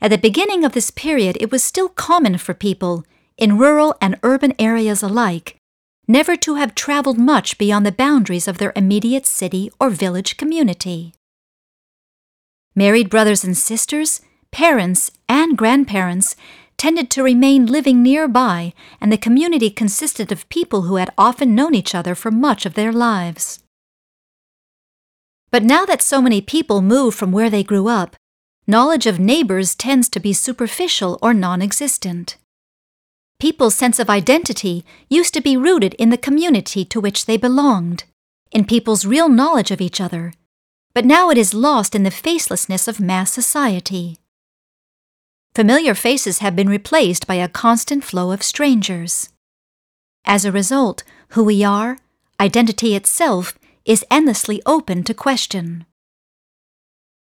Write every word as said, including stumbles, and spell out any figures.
At the beginning of this period, it was still common for people, in rural and urban areas alike, never to have traveled much beyond the boundaries of their immediate city or village community. Married brothers and sisters, parents, and grandparents tended to remain living nearby, and the community consisted of people who had often known each other for much of their lives. But now that so many people move from where they grew up, knowledge of neighbors tends to be superficial or non-existent. People's sense of identity used to be rooted in the community to which they belonged, in people's real knowledge of each other, but now it is lost in the facelessness of mass society. Familiar faces have been replaced by a constant flow of strangers. As a result, who we are, identity itself, is endlessly open to question.